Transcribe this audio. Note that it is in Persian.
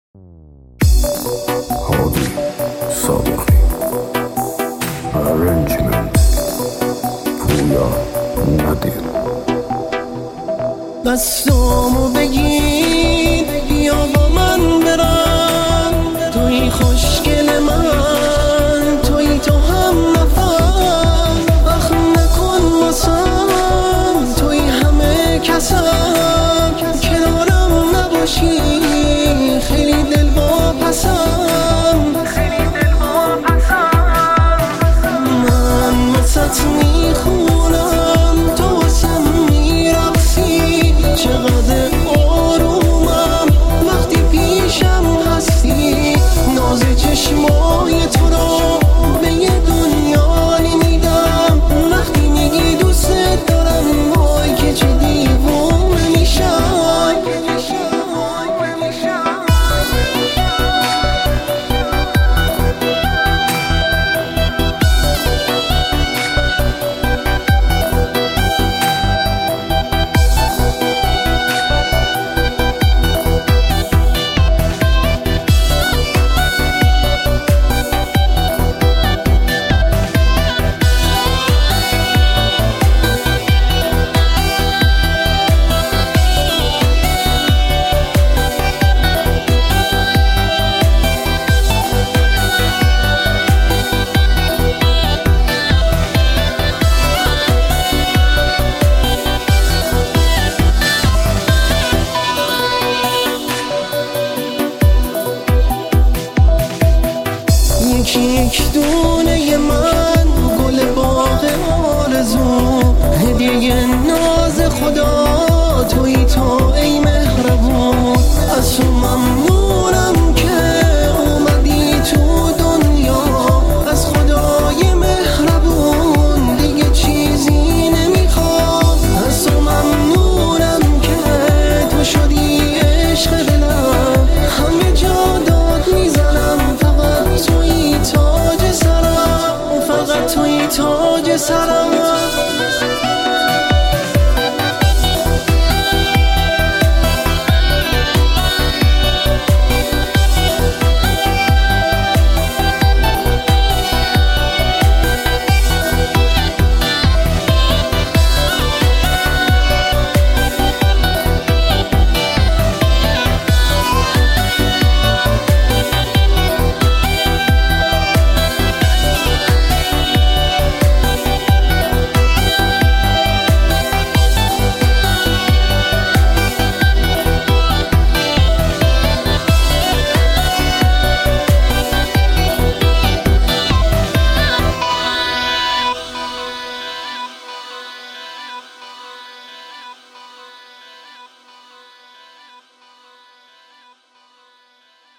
هادی صادقی. Arrangement پویا ندیر. دستامو بگیر بیا با من برم، توی خوشگل من، توی تو هم نفر، وقت نکن واسم، توی همه کسم، کنارم نباشی خیلی دل واپسم، من واسط میخونم تو واسم میرقصی، چقدر آرومم وقتی پیشم هستی، ناز چشمای تو رو به یه دنیا نمیدم، وقتی میگی دوست دارم وای که چه دیوونه میشم. یک دونه من گل باغ آرزو، هدیه